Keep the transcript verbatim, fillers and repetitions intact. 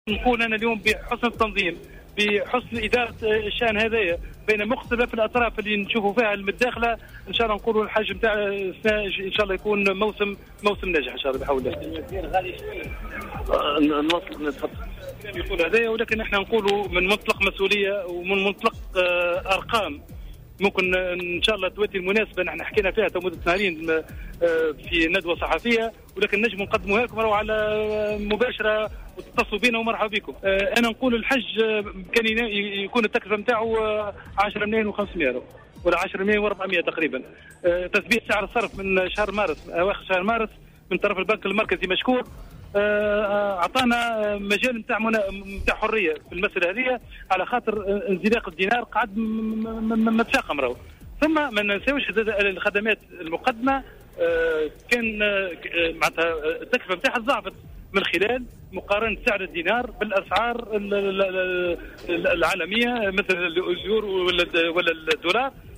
نقول أنا اليوم بحسن التنظيم بحسن إدارة الشأن هذايا بين مختلف الأطراف اللي نشوفوا فيها المتداخلة، إن شاء الله نقولوا الحج نتاع إن شاء الله يكون موسم موسم ناجح إن شاء الله بحول الله. نوصل نتفضل يقول هذايا، ولكن احنا نقولوا من منطلق مسؤولية ومن منطلق أرقام ممكن ان شاء الله تواتي المناسبه نحن حكينا فيها مده نهارين في ندوه صحفيه، ولكن نجم نقدموها لكم راهو على مباشره وتتصلوا بينا ومرحبا بكم. انا نقول الحج كان يكون التكلفه نتاعو عشرة ملايين وخمسمائة يورو ولا عشرة ملايين وأربعمائة تقريبا. تثبيت سعر الصرف من شهر مارس اواخر شهر مارس من طرف البنك المركزي مشكور، اعطانا مجال نتاع نتاع حريه في المساله هذه على خاطر انزلاق الدينار قاعد متفاقم راهو. ثم ما ننساوش الخدمات المقدمه كان معناتها التكلفه نتاعها ضاعفت من خلال مقارنه سعر الدينار بالاسعار العالميه مثل اليورو ولا ولا الدولار.